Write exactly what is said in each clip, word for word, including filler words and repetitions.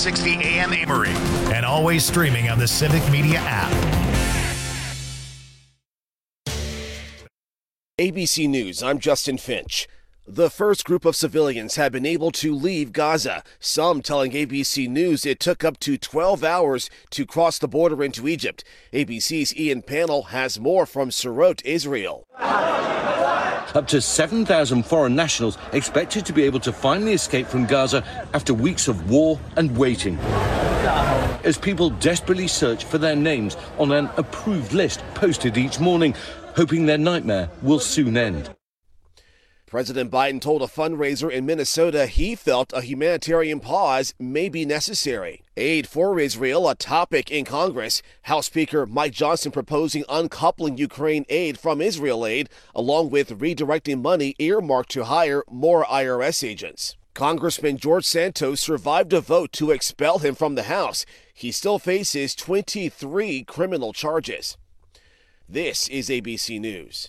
sixty A M Amory, and always streaming on the Civic Media app. A B C News, I'm Justin Finch. The first group of civilians have been able to leave Gaza, some telling A B C News it took up to twelve hours to cross the border into Egypt. A B C's Ian Pannell has more from Sderot, Israel. Up to seven thousand foreign nationals expected to be able to finally escape from Gaza after weeks of war and waiting, as people desperately search for their names on an approved list posted each morning, hoping their nightmare will soon end. President Biden told a fundraiser in Minnesota he felt a humanitarian pause may be necessary. Aid for Israel, a topic in Congress. House Speaker Mike Johnson proposing uncoupling Ukraine aid from Israel aid, along with redirecting money earmarked to hire more I R S agents. Congressman George Santos survived a vote to expel him from the House. He still faces twenty-three criminal charges. This is A B C News.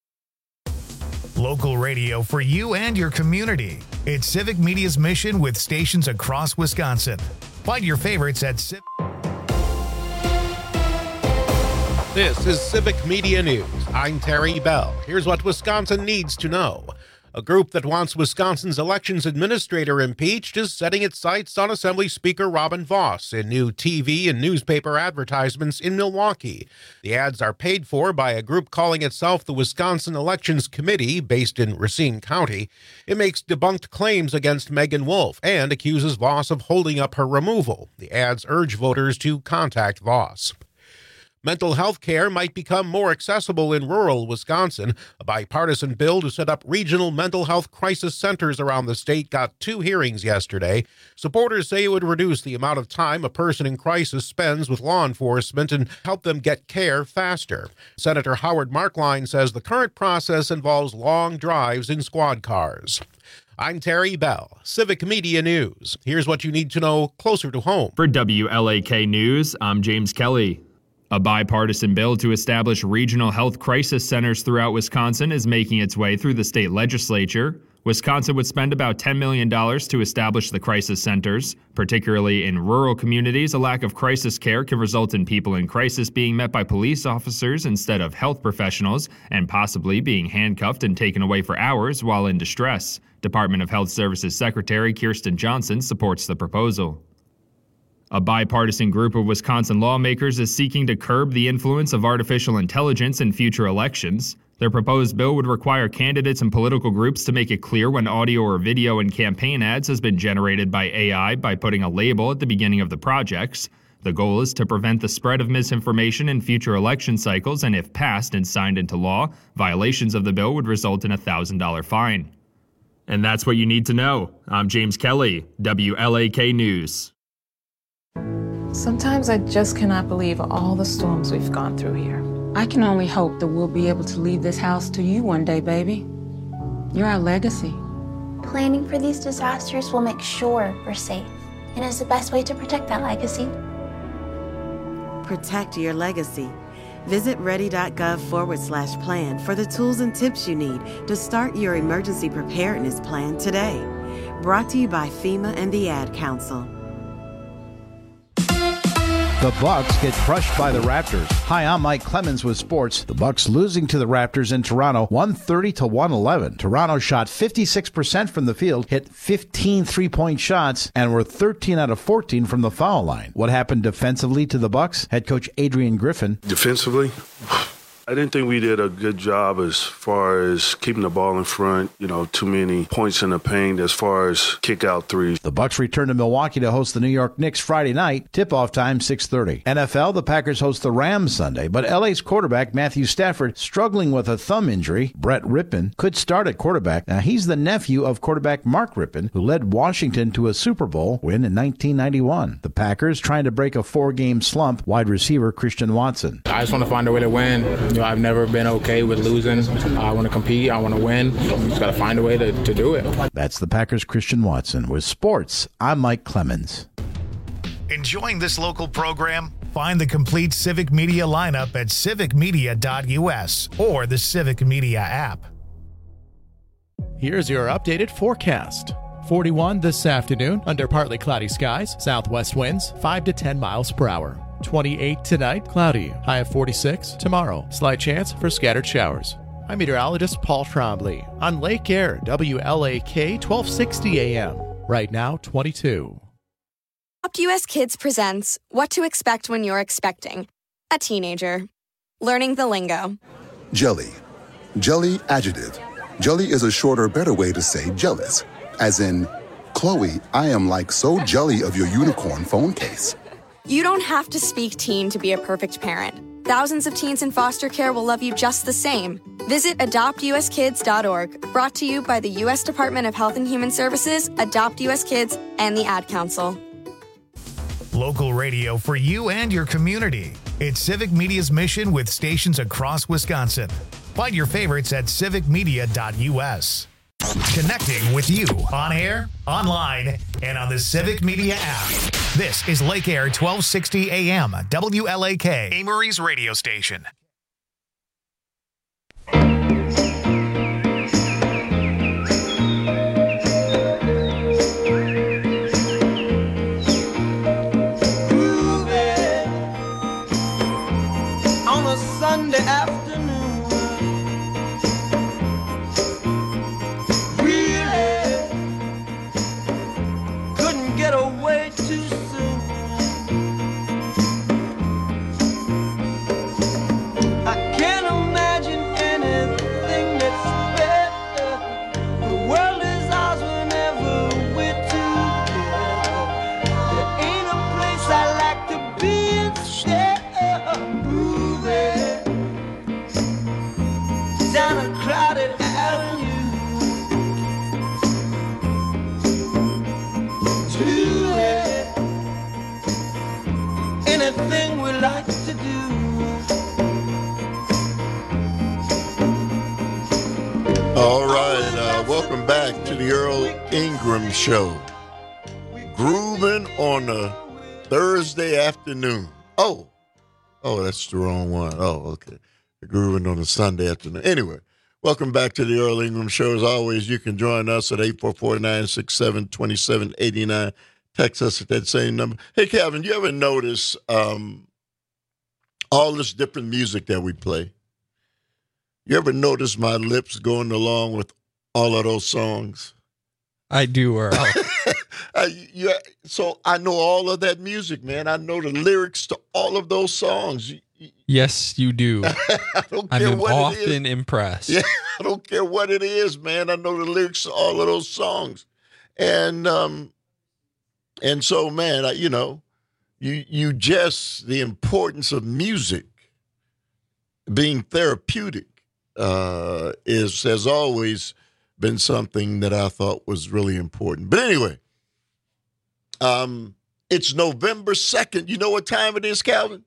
Local radio for you and your community. It's Civic Media's mission with stations across Wisconsin. Find your favorites at Civic. This is Civic Media News. I'm Terry Bell. Here's what Wisconsin needs to know. A group that wants Wisconsin's elections administrator impeached is setting its sights on Assembly Speaker Robin Vos in new T V and newspaper advertisements in Milwaukee. The ads are paid for by a group calling itself the Wisconsin Elections Committee, based in Racine County. It makes debunked claims against Megan Wolf and accuses Vos of holding up her removal. The ads urge voters to contact Vos. Mental health care might become more accessible in rural Wisconsin. A bipartisan bill to set up regional mental health crisis centers around the state got two hearings yesterday. Supporters say it would reduce the amount of time a person in crisis spends with law enforcement and help them get care faster. Senator Howard Markline says the current process involves long drives in squad cars. I'm Terry Bell, Civic Media News. Here's what you need to know closer to home. For W L A K News, I'm James Kelly. A bipartisan bill to establish regional health crisis centers throughout Wisconsin is making its way through the state legislature. Wisconsin would spend about ten million dollars to establish the crisis centers. Particularly in rural communities, a lack of crisis care can result in people in crisis being met by police officers instead of health professionals, and possibly being handcuffed and taken away for hours while in distress. Department of Health Services Secretary Kirsten Johnson supports the proposal. A bipartisan group of Wisconsin lawmakers is seeking to curb the influence of artificial intelligence in future elections. Their proposed bill would require candidates and political groups to make it clear when audio or video in campaign ads has been generated by A I by putting a label at the beginning of the projects. The goal is to prevent the spread of misinformation in future election cycles, and if passed and signed into law, violations of the bill would result in a one thousand dollars fine. And that's what you need to know. I'm James Kelly, W L A K News. Sometimes I just cannot believe all the storms we've gone through here. I can only hope that we'll be able to leave this house to you one day, baby. You're our legacy. Planning for these disasters will make sure we're safe, and is the best way to protect that legacy. Protect your legacy. Visit ready.gov forward slash plan for the tools and tips you need to start your emergency preparedness plan today. Brought to you by FEMA and the Ad Council. The Bucks get crushed by the Raptors. Hi, I'm Mike Clemens with sports. The Bucks losing to the Raptors in Toronto, one thirty to one eleven. Toronto shot fifty-six percent from the field, hit fifteen three-point shots, and were thirteen out of fourteen from the foul line. What happened defensively to the Bucks? Head coach Adrian Griffin. Defensively, I didn't think we did a good job as far as keeping the ball in front, you know, too many points in the paint as far as kick-out threes. The Bucks return to Milwaukee to host the New York Knicks Friday night. Tip-off time, six thirty. N F L, the Packers host the Rams Sunday, but L A's quarterback Matthew Stafford struggling with a thumb injury. Brett Rippon could start at quarterback. Now, he's the nephew of quarterback Mark Rippon, who led Washington to a Super Bowl win in nineteen ninety-one. The Packers trying to break a four-game slump. Wide receiver Christian Watson. I just want to find a way to win. You know, I've never been okay with losing. I want to compete. I want to win. You just got to find a way to, to do it. That's the Packers' Christian Watson. With sports, I'm Mike Clemens. Enjoying this local program? Find the complete Civic Media lineup at civic media dot u s or the Civic Media app. Here's your updated forecast. forty-one this afternoon under partly cloudy skies. Southwest winds five to ten miles per hour. twenty-eight tonight, cloudy. High of forty-six. Tomorrow, slight chance for scattered showers. I'm meteorologist Paul Trombley on Lake Air, W L A K, twelve sixty A M. Right now, twenty-two. Adopt U S Kids presents What to Expect When You're Expecting a Teenager. Learning the lingo. Jelly. Jelly adjective. Jelly is a shorter, better way to say jealous. As in, Chloe, I am like so jelly of your unicorn phone case. You don't have to speak teen to be a perfect parent. Thousands of teens in foster care will love you just the same. Visit adopt u s kids dot org, brought to you by the U S Department of Health and Human Services, Adopt U S Kids, and the Ad Council. Local radio for you and your community. It's Civic Media's mission with stations across Wisconsin. Find your favorites at civic media dot u s. Connecting with you on air, online, and on the Civic Media app. This is Lake Air twelve sixty A M, W L A K, Amory's radio station. On a Sunday afternoon, really couldn't get away too soon. I can't imagine anything that's better. The world is ours whenever we're together. There ain't a place I like to be instead of moving down a crowded avenue to it. Anything we like to do. All right, uh, welcome back to the Earl Ingram Show. Grooving on a Thursday afternoon. Oh, oh, that's the wrong one. Oh, okay. Grooving on a Sunday afternoon. Anyway, welcome back to the Earl Ingram Show. As always, you can join us at eight four four, nine six seven, two seven eight nine. Text us at that same number. Hey, Calvin, you ever notice um, all this different music that we play? You ever notice my lips going along with all of those songs? I do, Earl. uh, you, so I know all of that music, man. I know the lyrics to all of those songs. Yes, you do. I don't I'm care what often it is. impressed. Yeah, I don't care what it is, man. I know the lyrics to all of those songs, and um, and so, man, I, you know, you you just the importance of music being therapeutic uh, is has always been something that I thought was really important. But anyway, um, it's November second. You know what time it is, Calvin?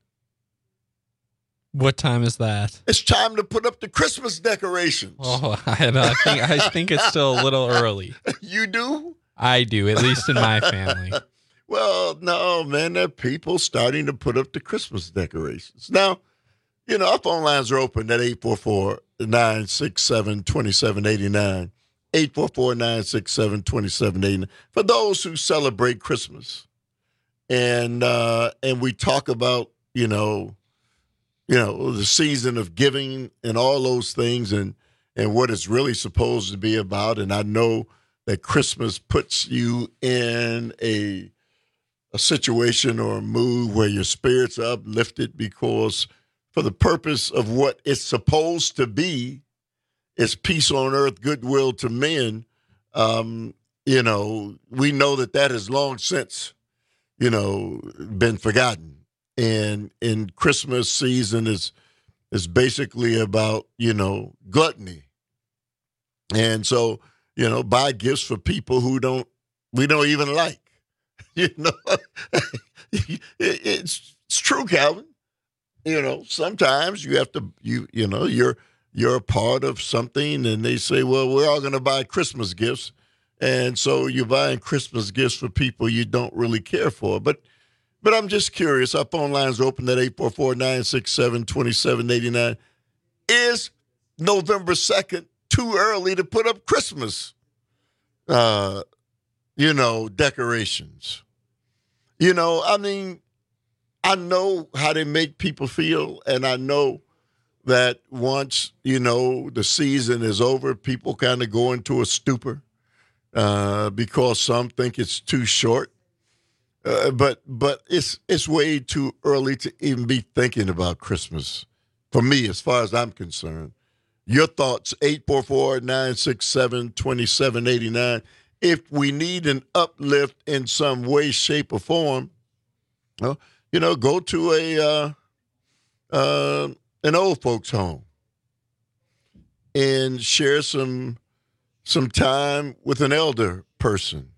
What time is that? It's time to put up the Christmas decorations. Oh, I, I think I think it's still a little early. You do? I do, at least in my family. Well, no, man, there are people starting to put up the Christmas decorations. Now, you know, our phone lines are open at eight four four, nine six seven, two seven eight nine. eight four four, nine six seven, two seven eight nine. For those who celebrate Christmas. And uh, and we talk about, you know, you know, the season of giving and all those things and, and what it's really supposed to be about. And I know that Christmas puts you in a, a situation or a mood where your spirits are uplifted because for the purpose of what it's supposed to be, is peace on earth, goodwill to men. Um, you know, we know that that has long since, you know, been forgotten. And in Christmas season is is basically about, you know, gluttony. And so, you know, buy gifts for people who don't we don't even like. You know, it, it's it's true, Calvin. You know, sometimes you have to you you know, you're you're a part of something and they say, well, we're all gonna buy Christmas gifts. And so you're buying Christmas gifts for people you don't really care for. But But I'm just curious. Our phone lines are open at eight four four, nine six seven, two seven eight nine. Is November second too early to put up Christmas uh, you know, decorations. You know, I mean, I know how they make people feel, and I know that once, you know, the season is over, people kind of go into a stupor uh, because some think it's too short. Uh, but but it's it's way too early to even be thinking about Christmas for me, as far as I'm concerned. Your thoughts, eight four four, nine six seven, two seven eight nine. If we need an uplift in some way, shape, or form, well, you know, go to a uh, uh, an old folks' home and share some some time with an elder person.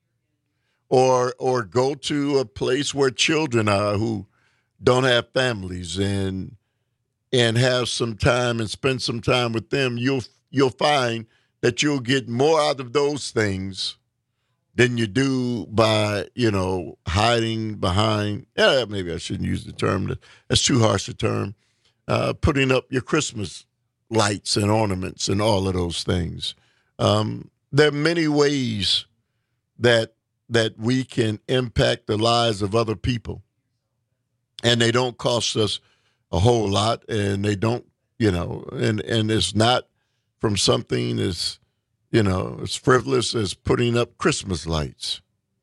Or or go to a place where children are who don't have families and and have some time and spend some time with them. You'll you'll find that you'll get more out of those things than you do by, you know, hiding behind, yeah, maybe I shouldn't use the term, that's too harsh a term, uh, putting up your Christmas lights and ornaments and all of those things. Um, there are many ways that that we can impact the lives of other people. And they don't cost us a whole lot, and they don't, you know, and, and it's not from something as, you know, as frivolous as putting up Christmas lights.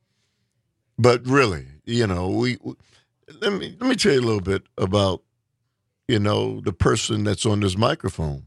But really, you know, we, we let me let me tell you a little bit about, you know, the person that's on this microphone.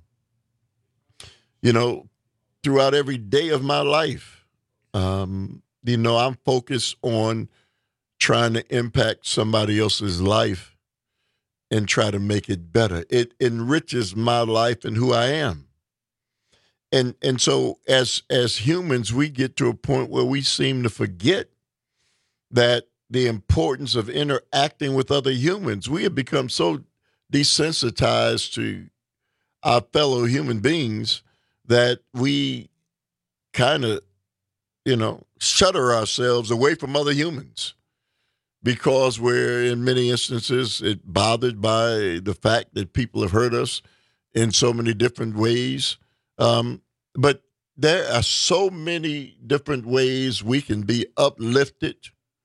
You know, throughout every day of my life, um, you know, I'm focused on trying to impact somebody else's life and try to make it better. It enriches my life and who I am. And and so as as humans, we get to a point where we seem to forget that the importance of interacting with other humans. We have become so desensitized to our fellow human beings that we kind of, you know, shutter ourselves away from other humans because we're, in many instances, it bothered by the fact that people have hurt us in so many different ways. Um, but there are so many different ways we can be uplifted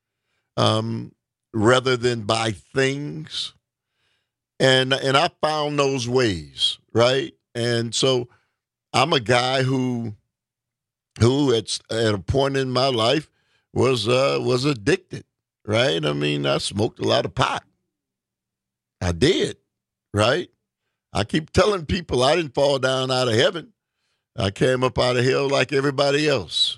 um, rather than by things. And, and I found those ways, right? And so I'm a guy who who at, at a point in my life was uh, was addicted, right? I mean, I smoked a lot of pot. I did, right? I keep telling people I didn't fall down out of heaven. I came up out of hell like everybody else.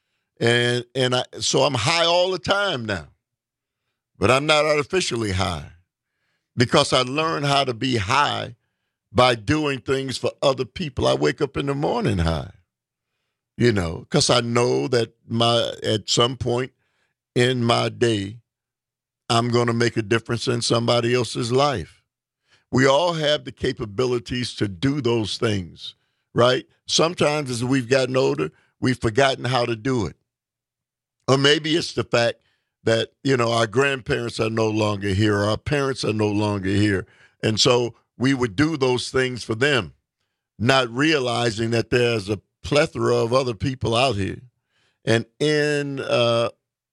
And and I, so I'm high all the time now. But I'm not artificially high because I learned how to be high by doing things for other people. I wake up in the morning high. You know, because I know that my at some point in my day, I'm going to make a difference in somebody else's life. We all have the capabilities to do those things, right? Sometimes as we've gotten older, we've forgotten how to do it. Or maybe it's the fact that, you know, our grandparents are no longer here, or our parents are no longer here. And so we would do those things for them, not realizing that there's a plethora of other people out here, and in uh,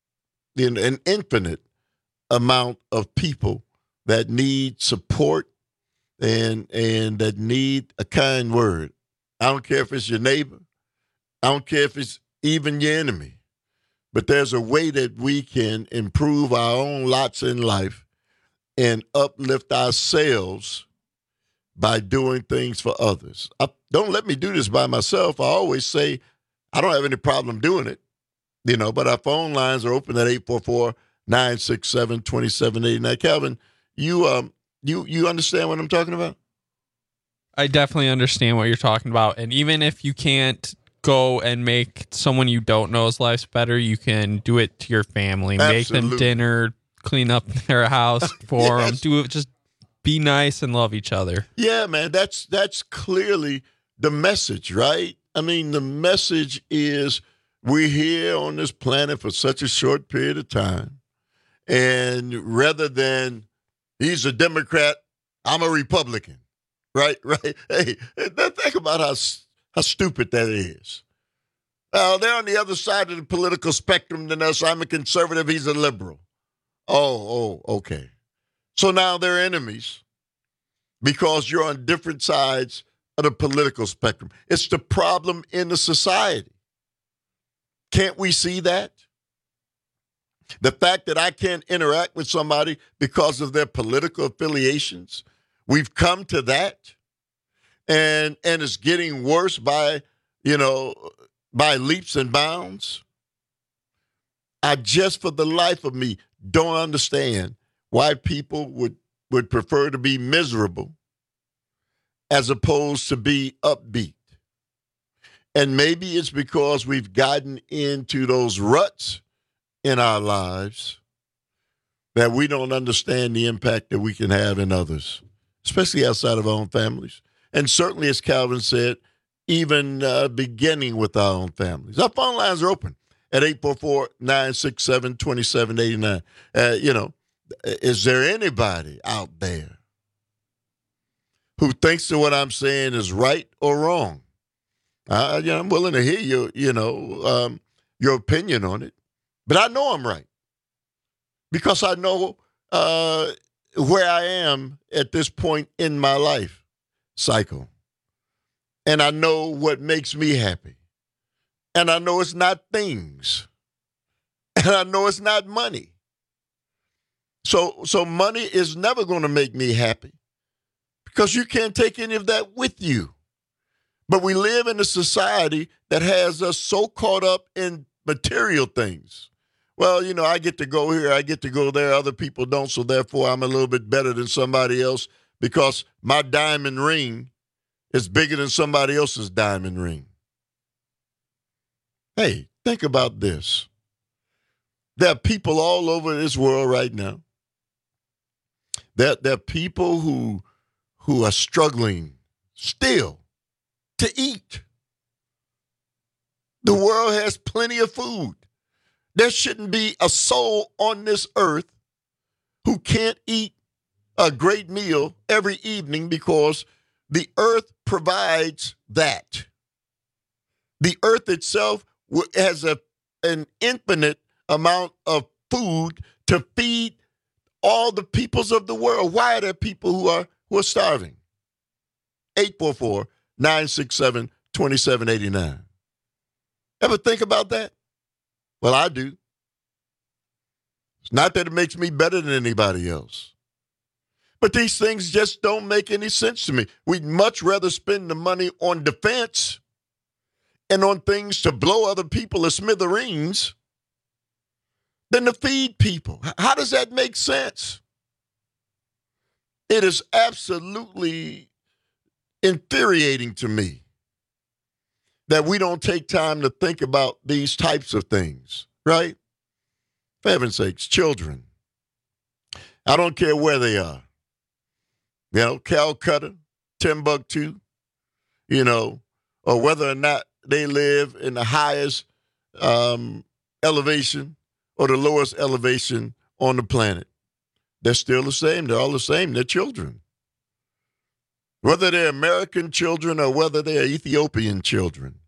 in an infinite amount of people that need support and and that need a kind word. I don't care if it's your neighbor. I don't care if it's even your enemy. But there's a way that we can improve our own lots in life and uplift ourselves by doing things for others. I, don't let me do this by myself. I always say I don't have any problem doing it, you know, but our phone lines are open at eight four four, nine six seven, two seven eight nine. Calvin, you um you you understand what I'm talking about? I definitely understand what you're talking about. And even if you can't go and make someone you don't know's lives better, you can do it to your family. Absolutely. Make them dinner, clean up their house for yes. them. Do it, just be nice and love each other. Yeah, man, that's that's clearly the message, right? I mean, the message is we're here on this planet for such a short period of time. And rather than he's a Democrat, I'm a Republican, right? Right? Hey, think about how how stupid that is. Uh, they're on the other side of the political spectrum than us. I'm a conservative. He's a liberal. Oh, oh, okay. So now they're enemies because you're on different sides of the political spectrum. It's the problem in the society. Can't we see that? The fact that I can't interact with somebody because of their political affiliations, we've come to that. And and it's getting worse by, you know, by leaps and bounds. I just, for the life of me, don't understand why people would, would prefer to be miserable as opposed to be upbeat. And maybe it's because we've gotten into those ruts in our lives that we don't understand the impact that we can have in others, especially outside of our own families. And certainly, as Calvin said, even uh, beginning with our own families. Our phone lines are open at eight four four, nine six seven, two seven eight nine. Uh, you know, is there anybody out there who thinks that what I'm saying is right or wrong? Uh, you know, I'm willing to hear your, you know, um, your opinion on it. But I know I'm right because I know uh, where I am at this point in my life cycle. And I know what makes me happy. And I know it's not things. And I know it's not money. So, so money is never going to make me happy because you can't take any of that with you. But we live in a society that has us so caught up in material things. Well, you know, I get to go here, I get to go there, other people don't, so therefore I'm a little bit better than somebody else because my diamond ring is bigger than somebody else's diamond ring. Hey, think about this. There are people all over this world right now. There, there are people who, who are struggling still to eat. The world has plenty of food. There shouldn't be a soul on this earth who can't eat a great meal every evening because the earth provides that. The earth itself has a, an infinite amount of food to feed all the peoples of the world. Why are there people who are who are starving? eight four four, nine six seven, two seven eight nine. Ever think about that? Well, I do. It's not that it makes me better than anybody else. But these things just don't make any sense to me. We'd much rather spend the money on defense and on things to blow other people to smithereens than to feed people. How does that make sense? It is absolutely infuriating to me that we don't take time to think about these types of things, right? For heaven's sakes, children. I don't care where they are. You know, Calcutta, Timbuktu, you know, or whether or not they live in the highest um, elevation or the lowest elevation on the planet. They're still the same. They're all the same. They're children. Whether they're American children or whether they're Ethiopian children.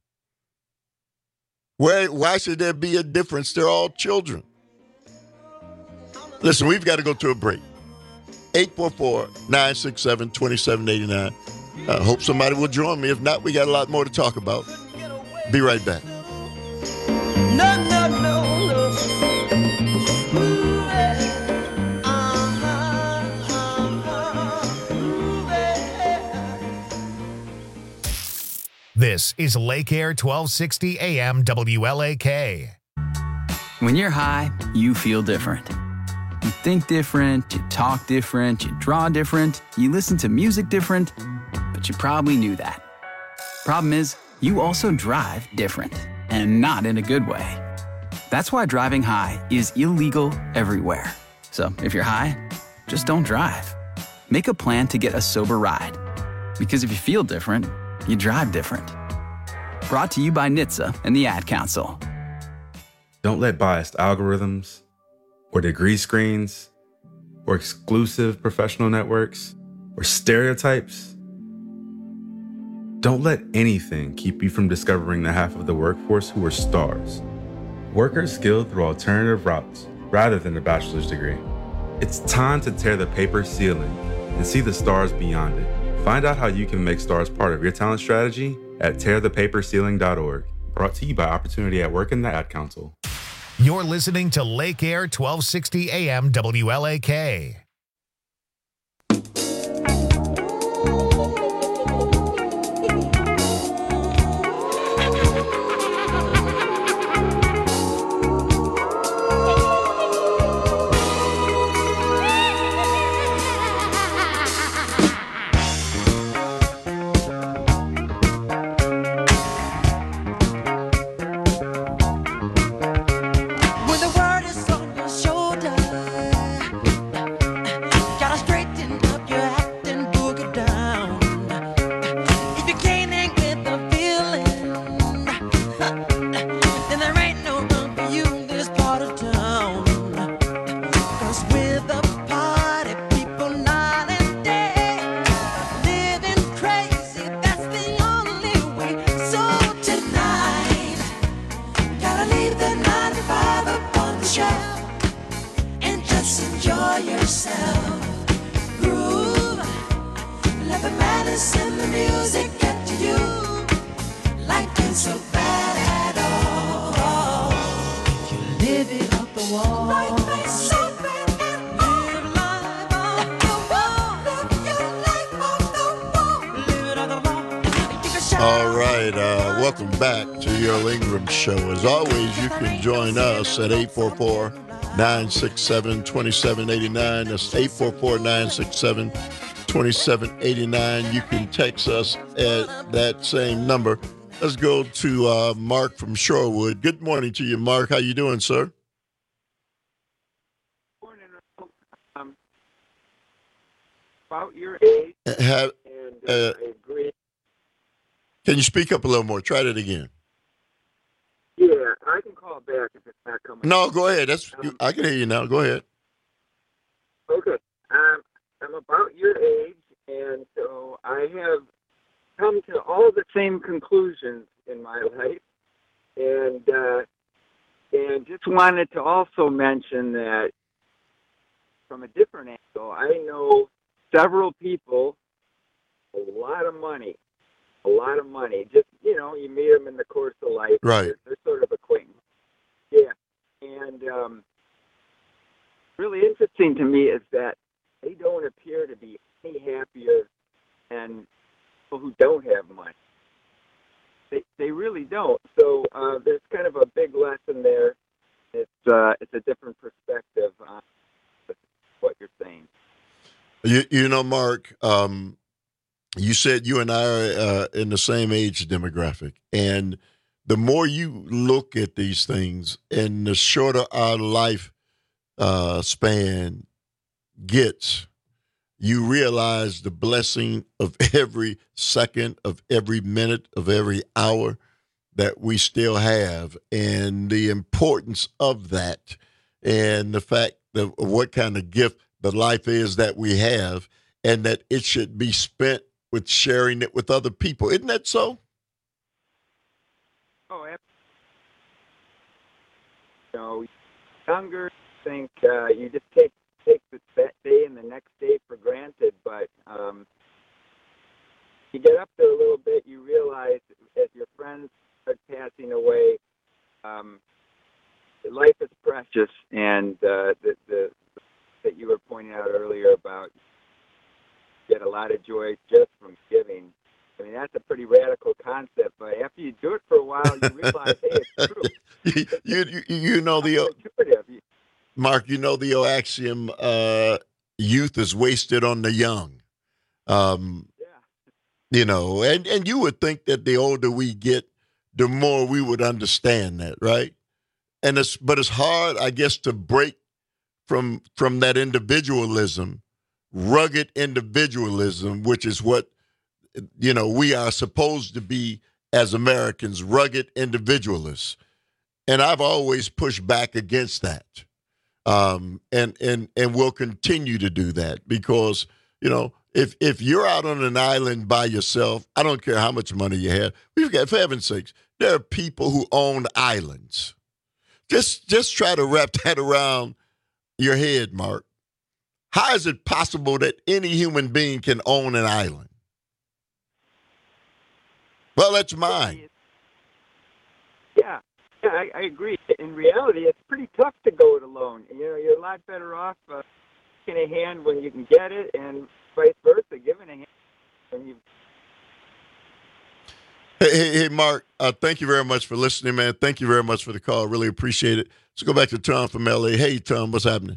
Why, why should there be a difference? They're all children. Listen, we've got to go to a break. eight four four, nine six seven, two seven eight nine. I uh, hope somebody will join me. If not, we got a lot more to talk about. Be right back. No, no, no, no. Ooh, yeah. Uh-huh, uh-huh. Ooh, yeah. This is Lake Air twelve sixty A M W L A K. When you're high, you feel different. You think different, you talk different, you draw different, you listen to music different, but you probably knew that. Problem is, you also drive different, and not in a good way. That's why driving high is illegal everywhere. So if you're high, just don't drive. Make a plan to get a sober ride. Because if you feel different, you drive different. Brought to you by N H T S A and the Ad Council. Don't let biased algorithms or degree screens, or exclusive professional networks, or stereotypes Don't let anything keep you from discovering the half of the workforce who are stars. Workers skilled through alternative routes rather than a bachelor's degree. It's time to tear the paper ceiling and see the stars beyond it. Find out how you can make stars part of your talent strategy at tear the paper ceiling dot org. Brought to you by Opportunity at Work and the Ad Council. You're listening to Lake Air twelve sixty A M W L A K. All right, uh, welcome back to your Ingram Show. As always, you can join us at eight four four, nine six seven, two seven eight nine. That's eight four four, nine six seven, two seven eight nine. You can text us at that same number. Let's go to uh, Mark from Shorewood. Good morning to you, Mark. How you doing, sir? Morning. Um, about your age, Have, and uh, uh, I agree. Can you speak up a little more? Try that again. Yeah, I can call back if it's not coming. No, go ahead. That's Um, I can hear you now. Go ahead. Okay. Um, I'm about your age, and so I have come to all the same conclusions in my life, and uh, and just wanted to also mention that from a different angle, I know several people, a lot of money, a lot of money. Just, you know, you meet them in the course of life. Right. They're, they're sort of acquaintance. Yeah. And um, really interesting to me is that they don't appear to be any happier than people who don't have money. They they really don't. So uh, there's kind of a big lesson there. It's uh, it's a different perspective on what you're saying. You you know, Mark, um, you said you and I are uh, in the same age demographic, and the more you look at these things, and the shorter our life uh, span gets, you realize the blessing of every second, of every minute, of every hour that we still have, and the importance of that, and the fact of what kind of gift the life is that we have, and that it should be spent with sharing it with other people. Isn't that so? Oh, absolutely. You know, younger, think uh, you just take take the, that day and the next day for granted, but um, you get up there a little bit, you realize as your friends start passing away, um, life is precious, and uh, the, the that you were pointing out earlier about get a lot of joy just from giving. I mean, that's a pretty radical concept, but after you do it for a while, you realize, hey, it's true. you, you, you know the Mark, you know the old axiom, uh, youth is wasted on the young. Um, yeah. You know, and, and you would think that the older we get, the more we would understand that, right? And it's but it's hard, I guess, to break from from that individualism, rugged individualism, which is what, you know, we are supposed to be as Americans, rugged individualists. And I've always pushed back against that. Um, and, and, and we'll continue to do that because, you know, If if you're out on an island by yourself, I don't care how much money you have. We've got, for heaven's sakes, there are people who own islands. Just just try to wrap that around your head, Mark. How is it possible that any human being can own an island? Well, that's mine. Yeah, yeah, I, I agree. In reality, it's pretty tough to go it alone. You know, you're a lot better off uh, giving a hand when you can get it, and vice versa, giving a hand when you. Hey, hey, hey, Mark. Uh, thank you very much for listening, man. Thank you very much for the call. Really appreciate it. Let's go back to Tom from L A. Hey, Tom, what's happening?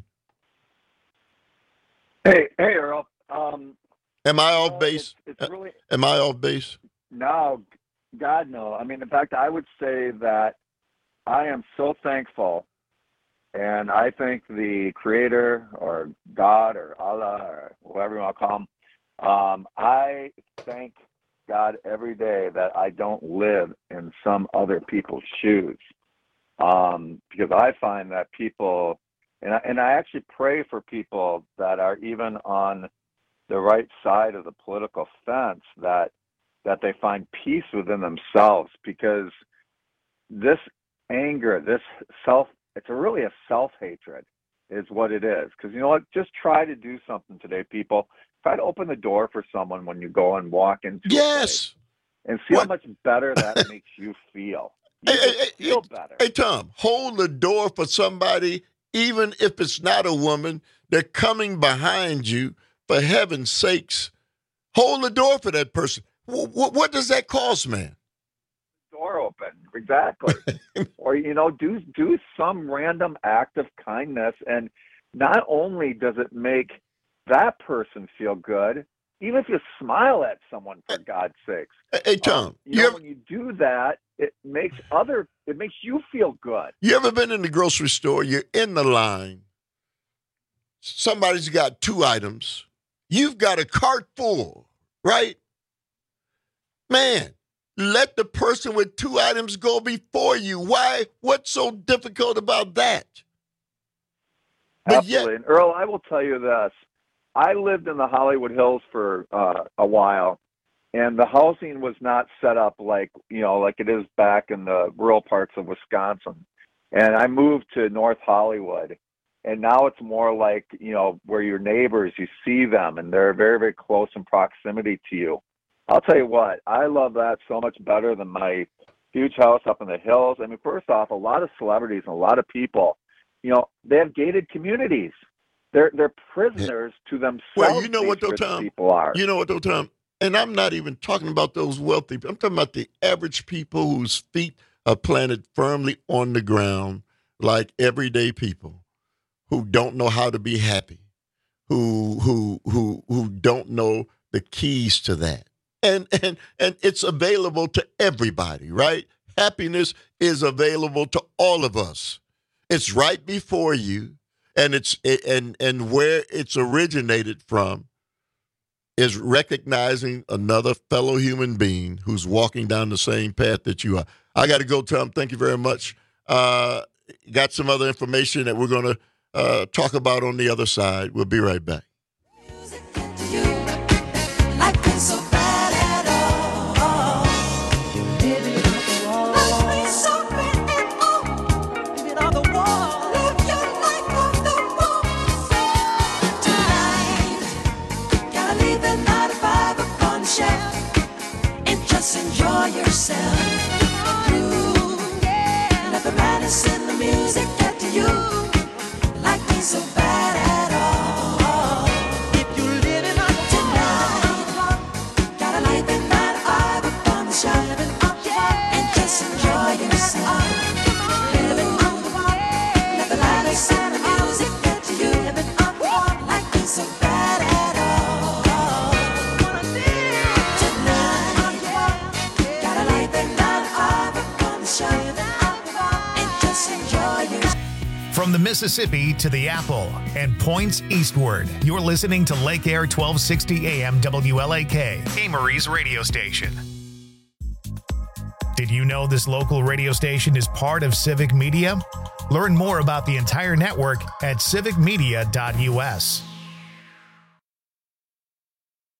Hey, hey, Earl. Um, Am I off uh, base? It's, it's really Am I off base? no, God no. I mean, in fact, I would say that I am so thankful, and I think the Creator or God or Allah or whoever you want to call him, um, I thank God every day that I don't live in some other people's shoes, um, because I find that people. And I, and I actually pray for people that are even on the right side of the political fence, that that they find peace within themselves, because this anger, this self, it's a really a self-hatred is what it is. Because you know what? Just try to do something today, people. Try to open the door for someone when you go and walk into yes. a place and see what? how much better that makes you feel. You hey, hey, feel hey, better. Hey, Tom, hold the door for somebody. Even if it's not a woman, they're coming behind you. For heaven's sakes, hold the door for that person. W- w- what does that cost, man? Door open, exactly. Or, you know, do do some random act of kindness. And not only does it make that person feel good, even if you smile at someone, for God's sakes. Hey, Tom, um, you know, ever, when you do that, it makes other, it makes you feel good. You ever been in the grocery store? You're in the line. Somebody's got two items. You've got a cart full, right? Man, let the person with two items go before you. Why? What's so difficult about that? But Absolutely. Yet, and Earl, I will tell you this. I lived in the Hollywood Hills for uh, a while, and the housing was not set up like, you know, like it is back in the rural parts of Wisconsin. And I moved to North Hollywood, and now it's more like, you know, where your neighbors, you see them, and they're very, very close in proximity to you. I'll tell you what, I love that so much better than my huge house up in the hills. I mean, first off, a lot of celebrities and a lot of people, you know, they have gated communities. They're they're prisoners to themselves. Well, you know what, though, Tom? People are. You know what, though, Tom? And I'm not even talking about those wealthy people. I'm talking about the average people whose feet are planted firmly on the ground, like everyday people who don't know how to be happy, who who who who don't know the keys to that. And and and it's available to everybody, right? Happiness is available to all of us. It's right before you. And it's and and where it's originated from is recognizing another fellow human being who's walking down the same path that you are. I got to go, Tom. Thank you very much. Uh, got some other information that we're going to uh, talk about on the other side. We'll be right back. Enjoy yourself. Ooh, yeah. Let the madness in the music get to you. Like ain't so bad at all. If you're living on tonight, gotta light the night vibe up on the shine, and just enjoy yourself. Living on the wall. Let the madness in the music get to you. Like ain't so bad at all. From the Mississippi to the Apple and points eastward, you're listening to Lake Air twelve sixty A M W L A K, Amory's radio station. Did you know this local radio station is part of Civic Media? Learn more about the entire network at civic media dot U S.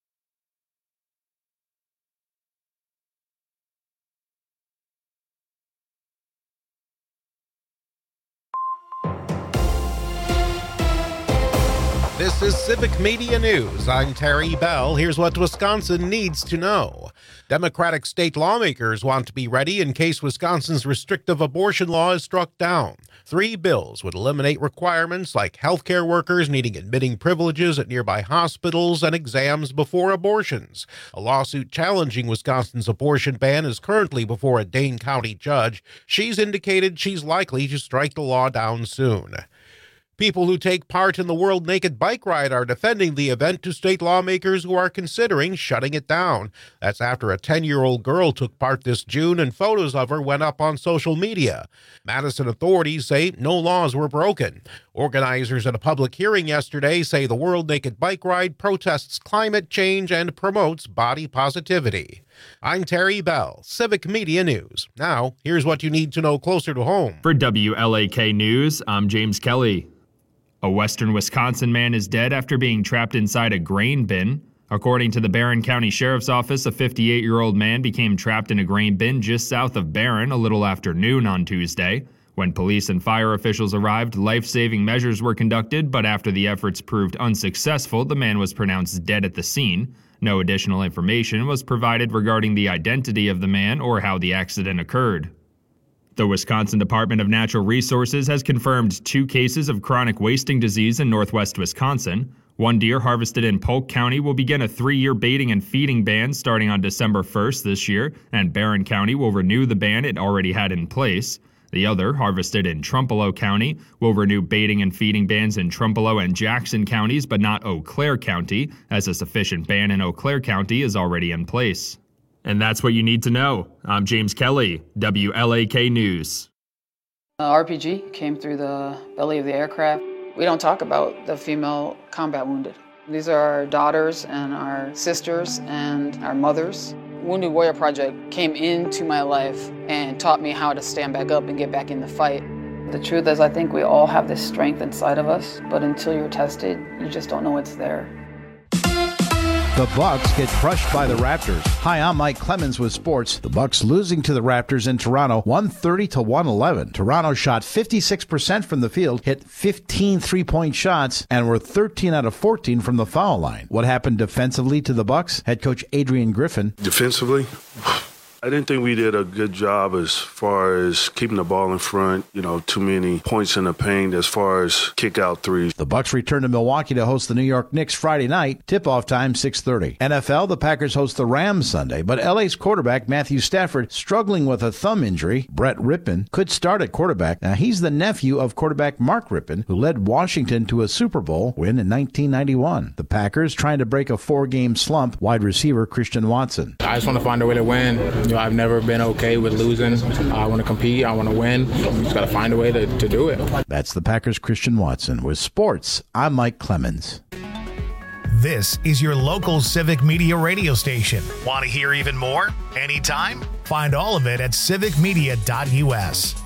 This is Civic Media News. I'm Terry Bell. Here's what Wisconsin needs to know. Democratic state lawmakers want to be ready in case Wisconsin's restrictive abortion law is struck down. Three bills would eliminate requirements like healthcare workers needing admitting privileges at nearby hospitals and exams before abortions. A lawsuit challenging Wisconsin's abortion ban is currently before a Dane County judge. She's indicated she's likely to strike the law down soon. People who take part in the World Naked Bike Ride are defending the event to state lawmakers who are considering shutting it down. That's after a ten-year-old girl took part this June and photos of her went up on social media. Madison authorities say no laws were broken. Organizers at a public hearing yesterday say the World Naked Bike Ride protests climate change and promotes body positivity. I'm Terry Bell, Civic Media News. Now, here's what you need to know closer to home. For W L A K News, I'm James Kelly. A western Wisconsin man is dead after being trapped inside a grain bin. According to the Barron County Sheriff's Office, a fifty-eight-year-old man became trapped in a grain bin just south of Barron a little after noon on Tuesday. When police and fire officials arrived, life-saving measures were conducted, but after the efforts proved unsuccessful, the man was pronounced dead at the scene. No additional information was provided regarding the identity of the man or how the accident occurred. The Wisconsin Department of Natural Resources has confirmed two cases of chronic wasting disease in northwest Wisconsin. One deer harvested in Polk County will begin a three-year baiting and feeding ban starting on December first this year, and Barron County will renew the ban it already had in place. The other, harvested in Trumpelow County, will renew baiting and feeding bans in Trumpelow and Jackson counties, but not Eau Claire County, as a sufficient ban in Eau Claire County is already in place. And that's what you need to know. I'm James Kelly, W L A K News. The R P G came through the belly of the aircraft. We don't talk about the female combat wounded. These are our daughters and our sisters and our mothers. Wounded Warrior Project came into my life and taught me how to stand back up and get back in the fight. The truth is, I think we all have this strength inside of us, but until you're tested, you just don't know it's there. The Bucks get crushed by the Raptors. Hi, I'm Mike Clemens with sports. The Bucks losing to the Raptors in Toronto, one thirty to one eleven. Toronto shot fifty-six percent from the field, hit fifteen three-point shots, and were thirteen out of fourteen from the foul line. What happened defensively to the Bucks? Head coach Adrian Griffin. Defensively, I didn't think we did a good job as far as keeping the ball in front, you know, too many points in the paint as far as kick-out threes. The Bucks return to Milwaukee to host the New York Knicks Friday night. Tip-off time, six thirty. N F L, the Packers host the Rams Sunday, but L A's quarterback Matthew Stafford, struggling with a thumb injury. Brett Rippon could start at quarterback. Now, he's the nephew of quarterback Mark Rippon, who led Washington to a Super Bowl win in nineteen ninety-one. The Packers trying to break a four-game slump. Wide receiver Christian Watson. I just want to find a way to win. You know, I've never been okay with losing. I want to compete. I want to win. You just got to find a way to, to do it. That's the Packers' Christian Watson. With sports, I'm Mike Clemens. This is your local Civic Media radio station. Want to hear even more? Anytime? Find all of it at civic media dot u s.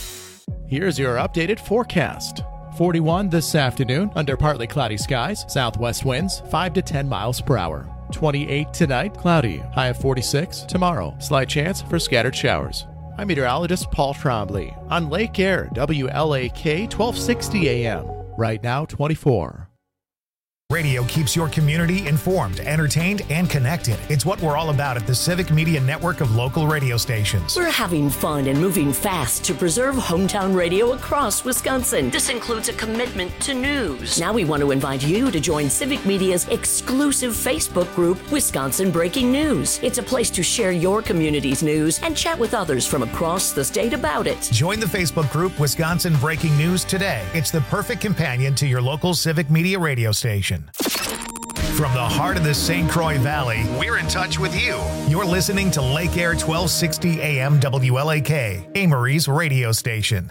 Here's your updated forecast. forty-one this afternoon under partly cloudy skies. Southwest winds five to ten miles per hour. twenty-eight tonight, cloudy. High of forty-six tomorrow. Slight chance for scattered showers. I'm meteorologist Paul Trombley on Lake Air, W L A K twelve sixty A M. Right now, twenty-four. Radio keeps your community informed, entertained, and connected. It's what we're all about at the Civic Media Network of local radio stations. We're having fun and moving fast to preserve hometown radio across Wisconsin. This includes a commitment to news. Now we want to invite you to join Civic Media's exclusive Facebook group, Wisconsin Breaking News. It's a place to share your community's news and chat with others from across the state about it. Join the Facebook group, Wisconsin Breaking News, today. It's the perfect companion to your local Civic Media radio station. From the heart of the Saint Croix Valley, we're in touch with you. You're listening to Lake Air twelve sixty A M W L A K, Amory's radio station.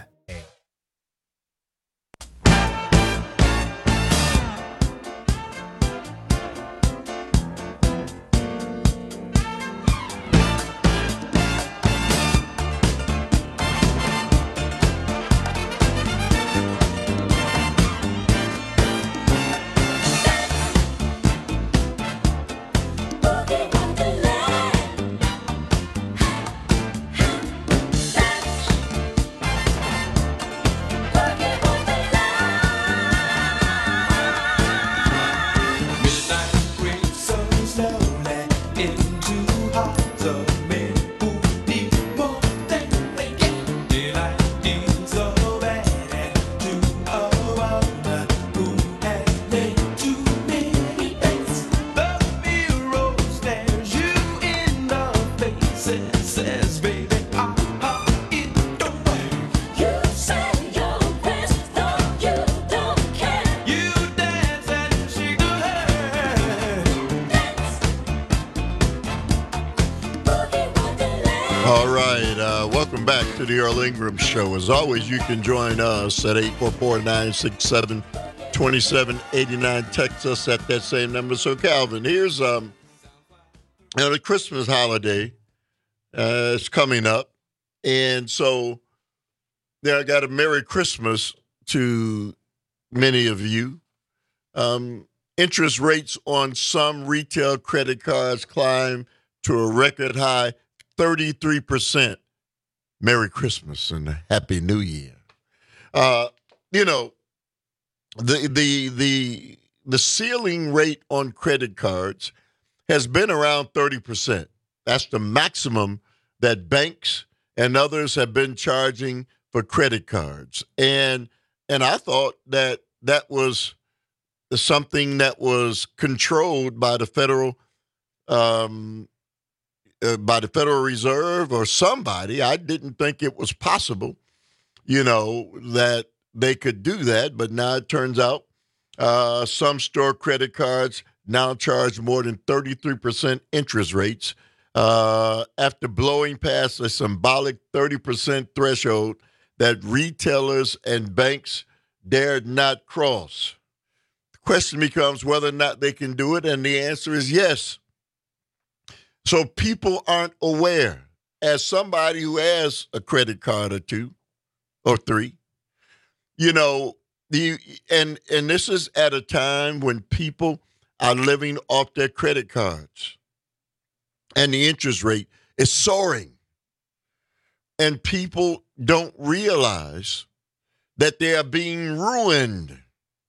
All right, uh, welcome back to the Earl Ingram Show. As always, you can join us at eight four four, nine six seven, two seven eight nine. Text us at that same number. So, Calvin, here's um, you know, the Christmas holiday uh, is coming up. And so there I got a Merry Christmas to many of you. Um, interest rates on some retail credit cards climb to a record high thirty-three percent. Merry Christmas and a Happy New Year. Uh, you know, the the the the ceiling rate on credit cards has been around thirty percent. That's the maximum that banks and others have been charging for credit cards. And and I thought that that was something that was controlled by the federal um Uh, by the Federal Reserve or somebody. I didn't think it was possible, you know, that they could do that. But now it turns out uh, some store credit cards now charge more than thirty-three percent interest rates uh, after blowing past a symbolic thirty percent threshold that retailers and banks dared not cross. The question becomes whether or not they can do it, and the answer is yes. So people aren't aware. As somebody who has a credit card or two or three, you know, the and and this is at a time when people are living off their credit cards and the interest rate is soaring. And people don't realize that they are being ruined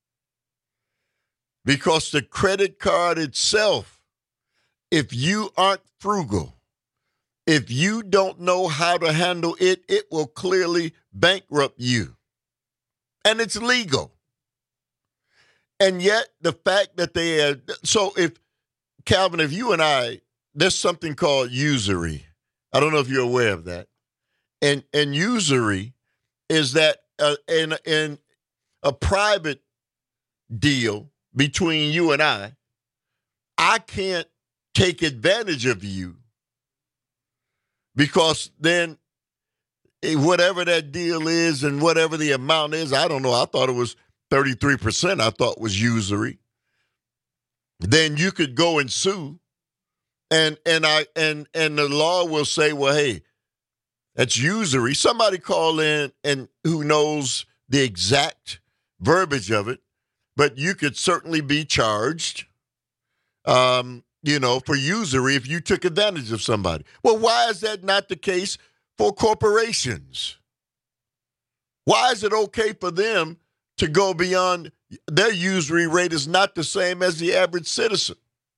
because the credit card itself, if you aren't frugal, if you don't know how to handle it, it will clearly bankrupt you. And it's legal. And yet the fact that they are, so if, Calvin, if you and I, there's something called usury. I don't know if you're aware of that. And and usury is that uh, in, in a private deal between you and I, I can't take advantage of you because then whatever that deal is and whatever the amount is, I don't know. I thought it was thirty-three percent. I thought was usury. Then you could go and sue, and and I and and the law will say, well, hey, that's usury. Somebody call in and who knows the exact verbiage of it, but you could certainly be charged. Um. You know, for usury if you took advantage of somebody. Well, why is that not the case for corporations? Why is it okay for them to go beyond their usury rate is not the same as the average citizen?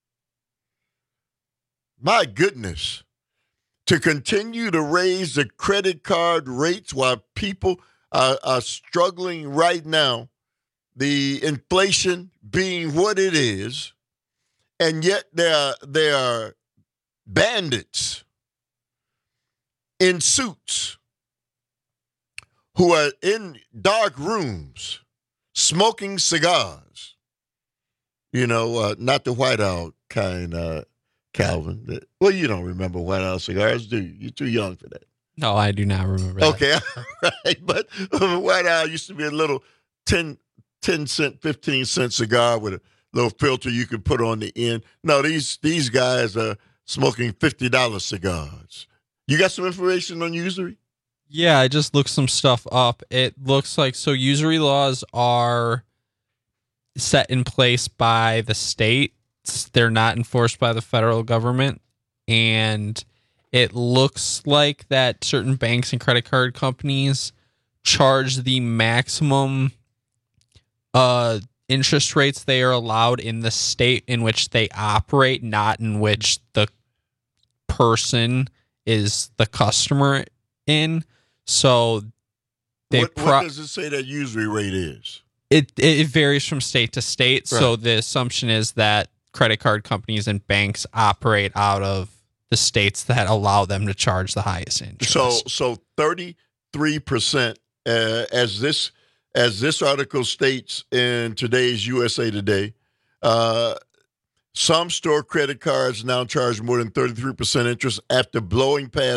My goodness. To continue to raise the credit card rates while people are, are struggling right now, the inflation being what it is, and yet there are, there are bandits in suits who are in dark rooms smoking cigars. You know, uh, not the White Owl kind, uh, Calvin. Well, you don't remember White Owl cigars, do you? You're too young for that. No, I do not remember that. Okay, right. But White Owl used to be a little ten, ten cent, fifteen cent cigar with a little filter you could put on the end. No, these these guys are smoking fifty dollar cigars. You got some information on usury? Yeah, I just looked some stuff up. It looks like, so usury laws are set in place by the states. They're not enforced by the federal government. And it looks like that certain banks and credit card companies charge the maximum uh interest rates they are allowed in the state in which they operate, not in which the person is the customer in. So they what, pro- what does it say that usury rate is? It it varies from state to state. Right. So the assumption is that credit card companies and banks operate out of the states that allow them to charge the highest interest. So so thirty-three percent uh, as this As this article states in today's U S A Today, uh, some store credit cards now charge more than thirty-three percent interest after blowing past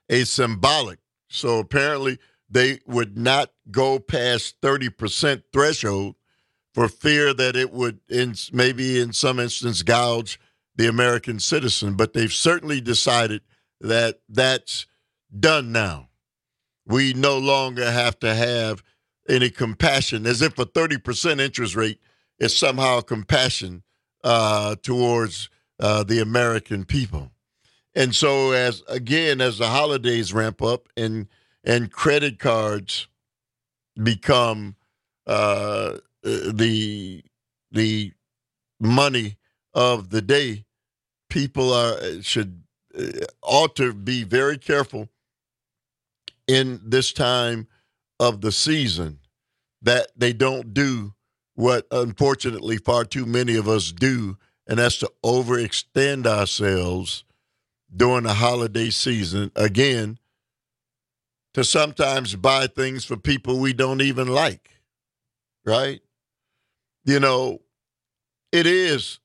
a symbolic. So apparently they would not go past thirty percent threshold for fear that it would, in, maybe in some instance, gouge the American citizen. But they've certainly decided that that's done now. We no longer have to have any compassion, as if a thirty percent interest rate is somehow compassion uh, towards uh, the American people. And so, as again, as the holidays ramp up and and credit cards become uh, the the money of the day, people are should uh, ought to be very careful in this time of the season that they don't do what unfortunately far too many of us do, and that's to overextend ourselves during the holiday season, again, to sometimes buy things for people we don't even like, right? You know, it is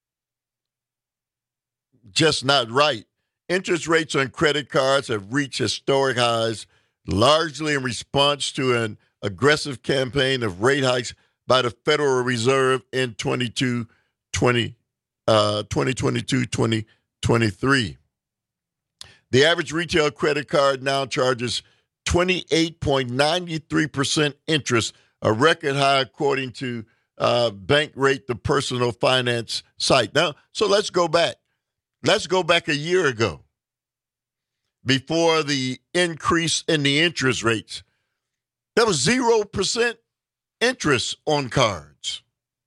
just not right. Interest rates on credit cards have reached historic highs, largely in response to an aggressive campaign of rate hikes by the Federal Reserve in twenty-two, twenty, uh, twenty twenty-two, twenty twenty-three. The average retail credit card now charges twenty-eight point nine three percent interest, a record high according to uh, Bankrate, the personal finance site. Now, so let's go back. Let's go back a year ago, before the increase in the interest rates. There was zero percent interest on cards.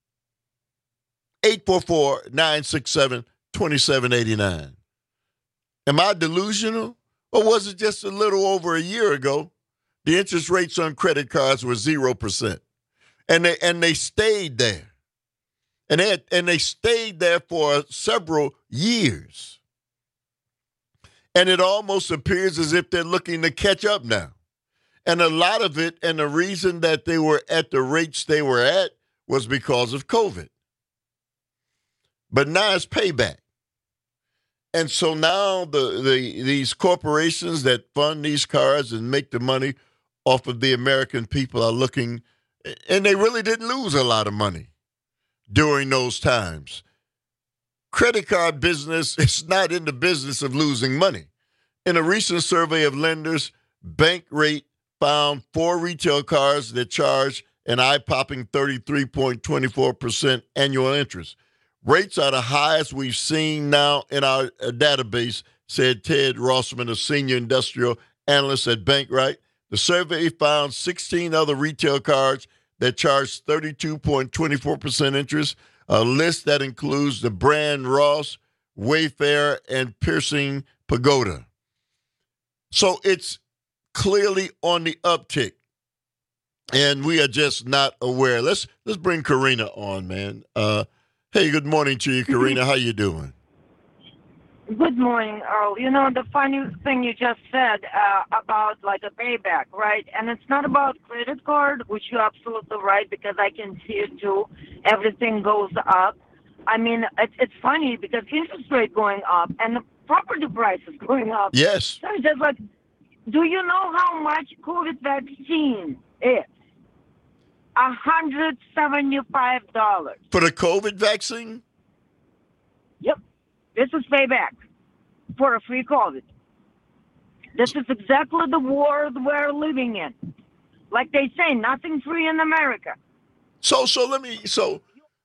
eight four four, nine six seven, two seven eight nine. Am I delusional? Or was it just a little over a year ago, the interest rates on credit cards were zero percent? And they and they stayed there. And they, had, and they stayed there for several years. And it almost appears as if they're looking to catch up now. And a lot of it, and the reason that they were at the rates they were at, was because of COVID. But now it's payback. And so now the, the these corporations that fund these cards and make the money off of the American people are looking, and they really didn't lose a lot of money during those times. Credit card business is not in the business of losing money. In a recent survey of lenders, Bankrate found four retail cards that charge an eye-popping thirty-three point two four percent annual interest. Rates are the highest we've seen now in our database, said Ted Rossman, a senior industrial analyst at Bankrate. The survey found sixteen other retail cards that charge thirty-two point two four percent interest, a list that includes the brand Ross, Wayfair, and Piercing Pagoda. So it's clearly on the uptick, and we are just not aware. Let's let's bring Karina on, man. Uh, hey, good morning to you, Karina. How you doing? Good morning, Earl. You know, the funny thing you just said uh, about like a payback, right? And it's not about credit card, which you're absolutely right, because I can see it too. Everything goes up. I mean, it, it's funny because interest rate going up and the property prices going up. Yes. So it's just like, do you know how much COVID vaccine is? one hundred seventy-five dollars. For the COVID vaccine? Yep. This is payback for a free COVID. This is exactly the world we're living in. Like they say, nothing free in America. So, so let me, so,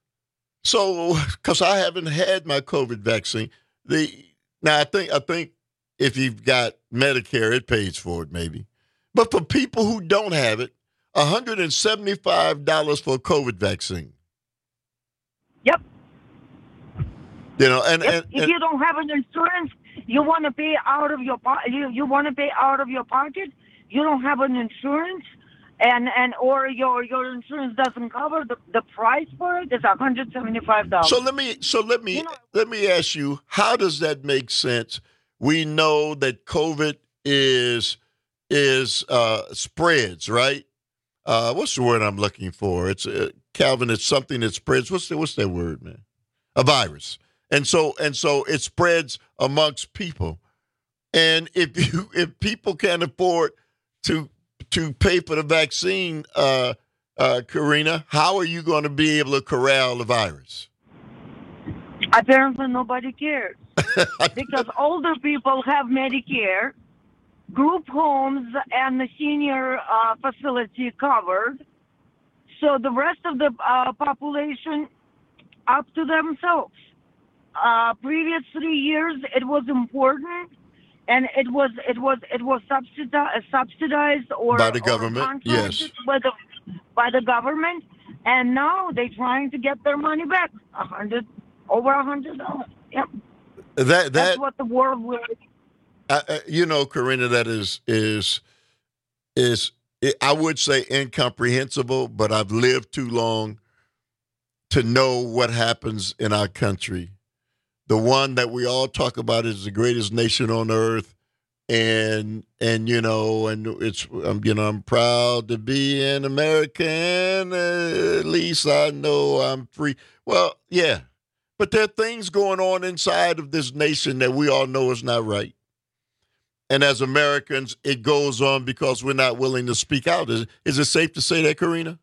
so, because I haven't had my COVID vaccine. The now I think I think if you've got Medicare, it pays for it maybe. But for people who don't have it, one hundred seventy-five dollars for a COVID vaccine. Yep. You know, and, if, and, if and you don't have an insurance, you want to pay out of your po- you you want to pay out of your pocket. You don't have an insurance, and, and or your your insurance doesn't cover the, the price for it. It's one hundred seventy-five dollars. So let me so let me you know, let me ask you, how does that make sense? We know that COVID is is uh, spreads, right? Uh, what's the word I'm looking for? It's uh, Calvin. It's something that spreads. What's the, what's that word, man? A virus. And so and so it spreads amongst people. And if you if people can't afford to to pay for the vaccine, uh, uh, Karina, how are you going to be able to corral the virus? Apparently, nobody cares because older people have Medicare, group homes, and the senior uh, facility covered. So the rest of the uh, population, up to themselves. Uh, previous three years, it was important, and it was it was it was subsidized, subsidized or by the or government. Yes, by the by the government, and now they're trying to get their money back. A hundred over a hundred dollars. Yep. That that That's what the world will. Uh, uh, you know, Karina, that is is is I would say incomprehensible, but I've lived too long to know what happens in our country. The one that we all talk about is the greatest nation on earth, and and you know, and it's um, you know, I'm proud to be an American. Uh, at least I know I'm free. Well, yeah, but there are things going on inside of this nation that we all know is not right. And as Americans, it goes on because we're not willing to speak out. Is, is it safe to say that, Karina?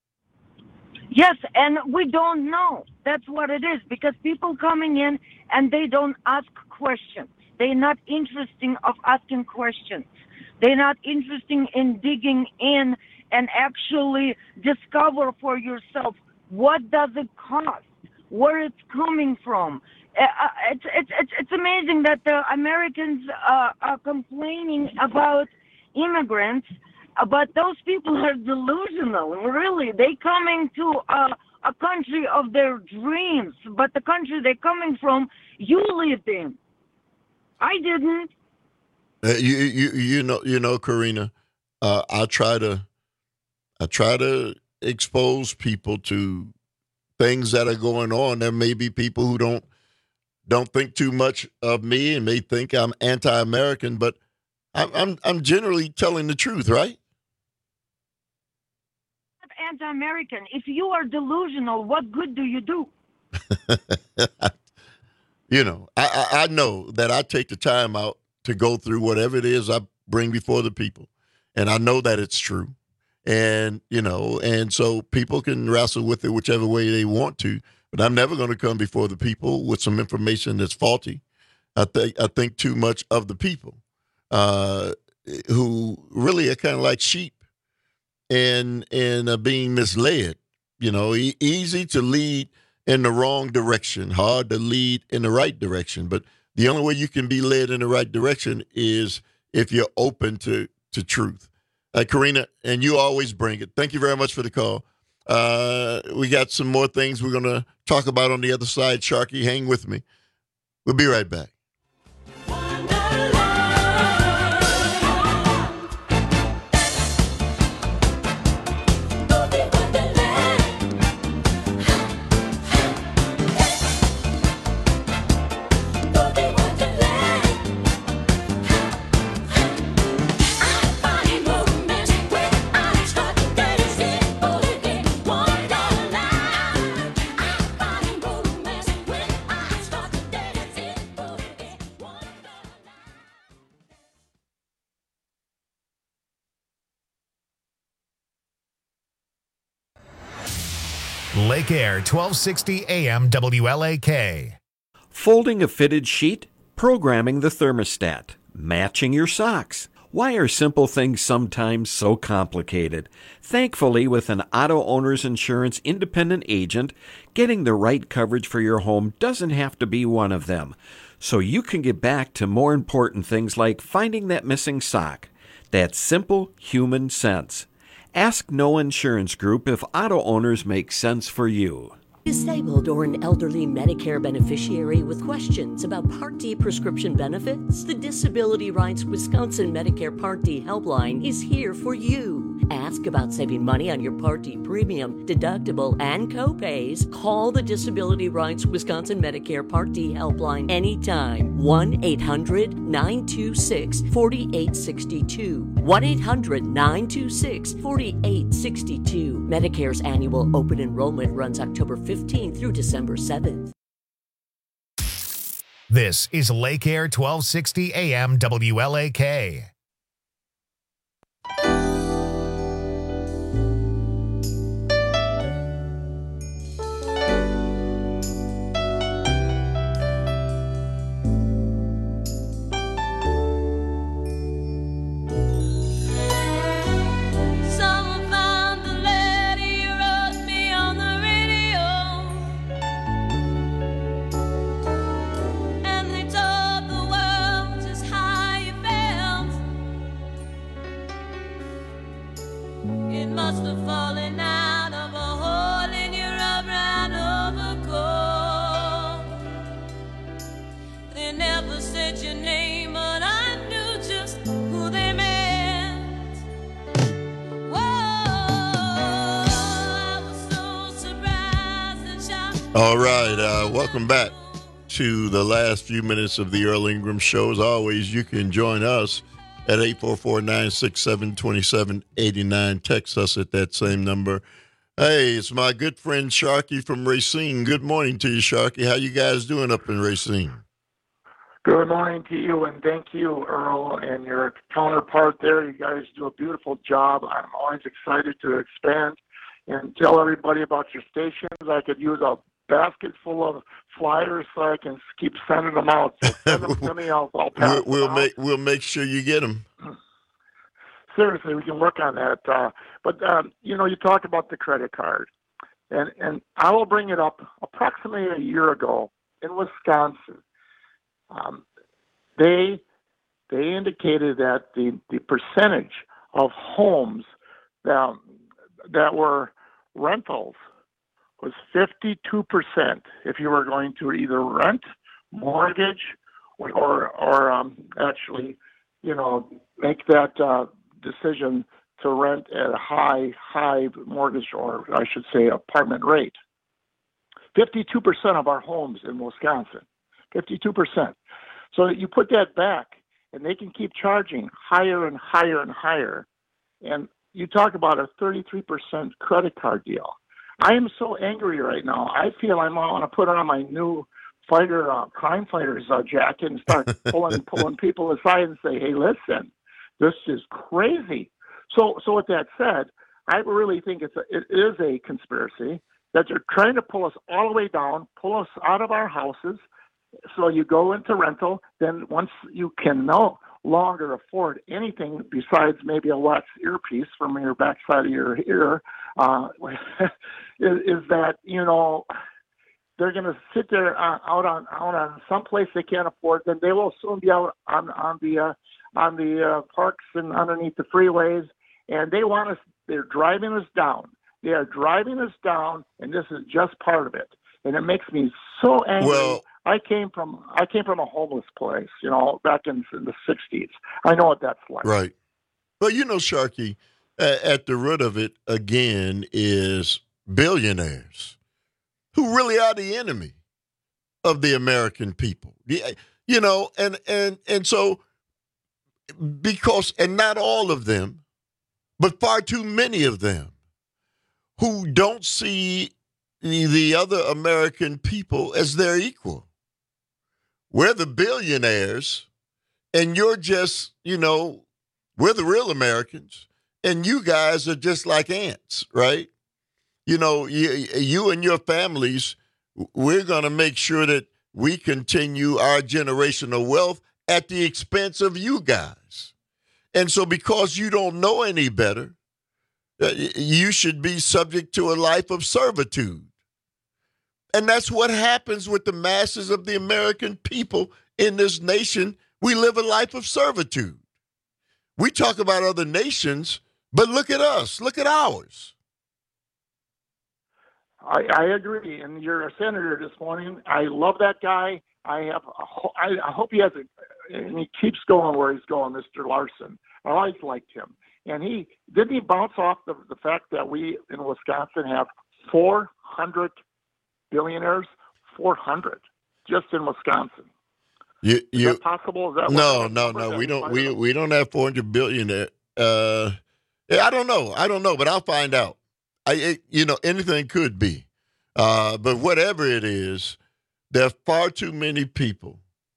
Yes, and we don't know. That's what it is, because people coming in and they don't ask questions. They're not interested of asking questions. They're not interested in digging in and actually discover for yourself what does it cost, where it's coming from. Uh, it's, it's it's it's amazing that the Americans uh, are complaining about immigrants, uh, but those people are delusional. Really, they coming to a, a country of their dreams, but the country they're coming from, you lived in. I didn't. Uh, you you you know you know, Karina, uh, I try to I try to expose people to things that are going on. There may be people who don't. Don't think too much of me and may think I'm anti-American, but I'm I'm, I'm generally telling the truth, right? Anti-American. If you are delusional, what good do you do? You know, I, I I know that I take the time out to go through whatever it is I bring before the people, and I know that it's true, and you know, and so people can wrestle with it whichever way they want to. But I'm never going to come before the people with some information that's faulty. I think I think too much of the people, uh, who really are kind of like sheep, and and are being misled. You know, e- easy to lead in the wrong direction, hard to lead in the right direction. But the only way you can be led in the right direction is if you're open to to truth. Uh, Karina, and you always bring it. Thank you very much for the call. Uh, we got some more things we're going to talk about on the other side. Sharky, hang with me. We'll be right back. Lake Air, twelve sixty A M W L A K. Folding a fitted sheet, programming the thermostat, matching your socks. Why are simple things sometimes so complicated? Thankfully, with an Auto Owners Insurance independent agent, getting the right coverage for your home doesn't have to be one of them. So you can get back to more important things like finding that missing sock. That's simple human sense. Ask No Insurance Group if auto owners make sense for you. Disabled or an elderly Medicare beneficiary with questions about Part D prescription benefits? The Disability Rights Wisconsin Medicare Part D helpline is here for you. Ask about saving money on your Part D premium, deductible, and copays. Call the Disability Rights Wisconsin Medicare Part D helpline anytime. one eight hundred nine two six four eight six two. one eight hundred nine two six four eight six two. Medicare's annual open enrollment runs October fifteenth through December seventh. This is Lake Air twelve sixty A M W L A K. All right, uh, welcome back to the last few minutes of the Earl Ingram Show. As always, you can join us at eight four four, nine six seven, two seven eight nine. Text us at that same number. Hey, it's my good friend Sharky from Racine. Good morning to you, Sharky. How you guys doing up in Racine? Good morning to you, and thank you, Earl, and your counterpart there. You guys do a beautiful job. I'm always excited to expand and tell everybody about your stations. I could use a basket full of flyers so I can keep sending them out. So send them to me. I'll, I'll pass We'll, we'll them make we'll make sure you get them. Seriously, we can work on that. Uh, but um, you know, you talk about the credit card, and and I will bring it up. Approximately a year ago in Wisconsin, um, they they indicated that the the percentage of homes that that were rentals was fifty-two percent if you were going to either rent, mortgage, or or, or um, actually, you know, make that uh, decision to rent at a high, high mortgage, or I should say apartment rate. fifty-two percent of our homes in Wisconsin, fifty-two percent. So you put that back, and they can keep charging higher and higher and higher. And you talk about a thirty-three percent credit card deal. I am so angry right now. I feel I want to put on my new fighter, uh, crime fighters uh, jacket and start pulling pulling people aside and say, "Hey, listen, this is crazy." So, so with that said, I really think it's a, it is a conspiracy that they're trying to pull us all the way down, pull us out of our houses. So you go into rental, then once you can no longer afford anything besides maybe a Watts earpiece from your backside of your ear, uh, is, is that, you know, they're going to sit there uh, out on out on some place they can't afford. Then they will soon be out on on the uh, on the uh, parks and underneath the freeways, and they want us. They're driving us down. They are driving us down, and this is just part of it. And it makes me so angry. Well, I came from I came from a homeless place, you know, back in, in the sixties. I know what that's like. Right. But you know, Sharky, uh, at the root of it again is billionaires, who really are the enemy of the American people. You know, and and and so because and not all of them, but far too many of them, who don't see the other American people as their equal. We're the billionaires, and you're just, you know, we're the real Americans, and you guys are just like ants, right? You know, you, you and your families, we're going to make sure that we continue our generational wealth at the expense of you guys. And so because you don't know any better, you should be subject to a life of servitude. And that's what happens with the masses of the American people in this nation. We live a life of servitude. We talk about other nations, but look at us. Look at ours. I, I agree. And you're a senator this morning. I love that guy. I have. A ho- I, I hope he has a, and he keeps going where he's going, Mister Larson. I always liked him. And he didn't he bounce off the, the fact that we in Wisconsin have four hundred billionaires, four hundred just in Wisconsin. You, you, Is that possible? Is that no, no, no. We don't. We we don't have four hundred billionaires. Uh, I don't know. I don't know, but I'll find out. I, it, you know, anything could be. Uh, but whatever it is, there are far too many people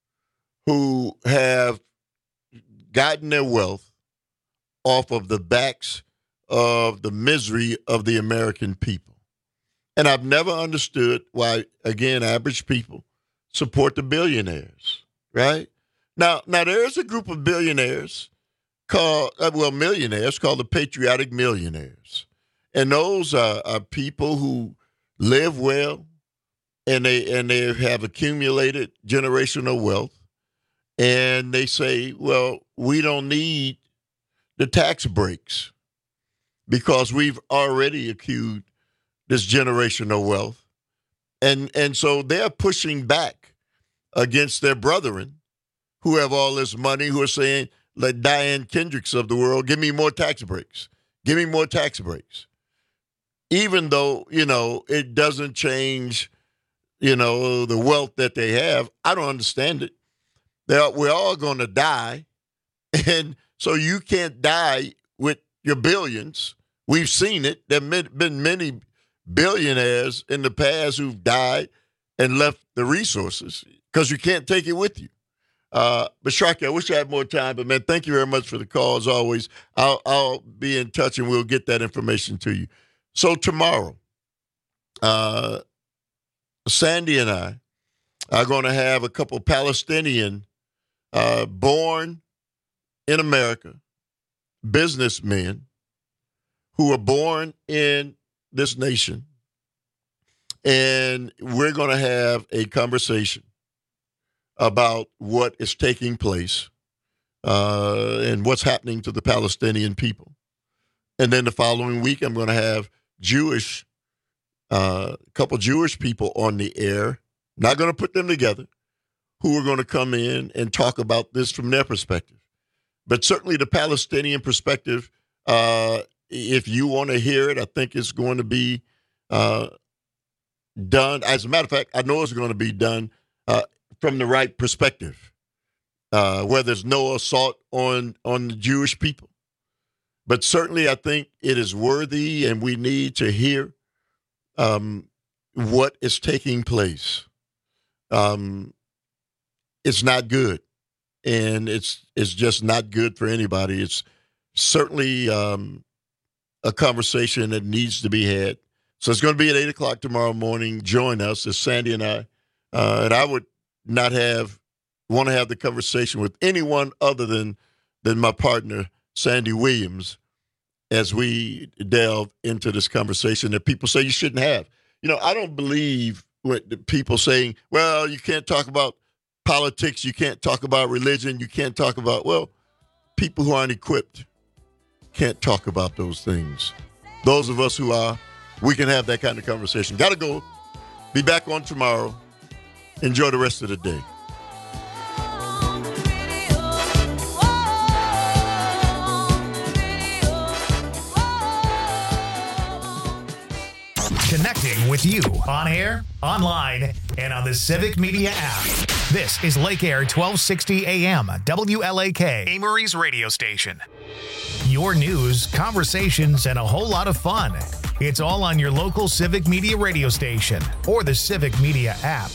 who have gotten their wealth off of the backs of the misery of the American people. And I've never understood why, again, average people support the billionaires, right? Now, now there is a group of billionaires called, uh, well, millionaires called the patriotic millionaires. And those are, are people who live well, and they and they have accumulated generational wealth, and they say, well, we don't need the tax breaks because we've already accrued this generational wealth. And and so they're pushing back against their brethren who have all this money, who are saying, like Diane Kendricks of the world, give me more tax breaks. Give me more tax breaks. Even though, you know, it doesn't change, you know, the wealth that they have. I don't understand it. They're, we're all going to die. And so you can't die with your billions. We've seen it. There have been many billionaires in the past who've died and left the resources because you can't take it with you. Uh, but Sharky, I wish I had more time. But, man, thank you very much for the call, as always. I'll, I'll be in touch, and we'll get that information to you. So tomorrow, uh, Sandy and I are going to have a couple Palestinian uh, born in America businessmen who are born in this nation, and we're going to have a conversation about what is taking place uh, and what's happening to the Palestinian people. And then the following week, I'm going to have Jewish, a uh, couple Jewish people on the air, not going to put them together, who are going to come in and talk about this from their perspective. But certainly the Palestinian perspective, uh, if you want to hear it, I think it's going to be uh, done. As a matter of fact, I know it's going to be done uh, from the right perspective, uh, where there's no assault on, on the Jewish people. But certainly I think it is worthy, and we need to hear um, what is taking place. Um, it's not good, and it's it's just not good for anybody. It's certainly um, a conversation that needs to be had. So it's going to be at eight o'clock tomorrow morning. Join us, as Sandy and I. Uh, and I would not have want to have the conversation with anyone other than than my partner, Sandy Williams, as we delve into this conversation that people say you shouldn't have. You know, I don't believe what people saying, well, you can't talk about politics, you can't talk about religion, you can't talk about, well, people who aren't equipped can't talk about those things. Those of us who are, we can have that kind of conversation. Got to go. Be back on tomorrow. Enjoy the rest of the day. Connecting with you on air, online, and on the Civic Media app. This is Lake Air twelve sixty A M, W L A K, Amory's radio station. Your news, conversations, and a whole lot of fun. It's all on your local Civic Media radio station or the Civic Media app.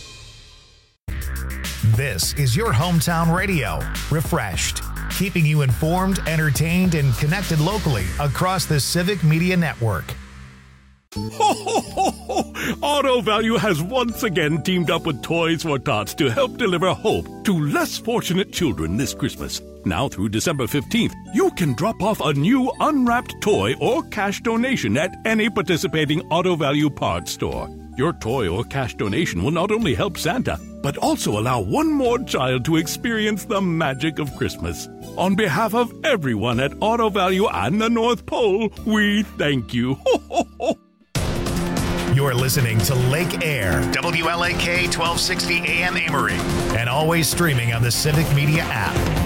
This is your hometown radio, refreshed, keeping you informed, entertained, and connected locally across the Civic Media network. Ho, ho, ho, ho. Auto Value has once again teamed up with Toys for Tots to help deliver hope to less fortunate children this Christmas. Now through December fifteenth, you can drop off a new unwrapped toy or cash donation at any participating Auto Value parts store. Your toy or cash donation will not only help Santa, but also allow one more child to experience the magic of Christmas. On behalf of everyone at Auto Value and the North Pole, we thank you. Ho, ho, ho. You're listening to Lake Air, W L A K twelve sixty A M Amory, and always streaming on the Civic Media app.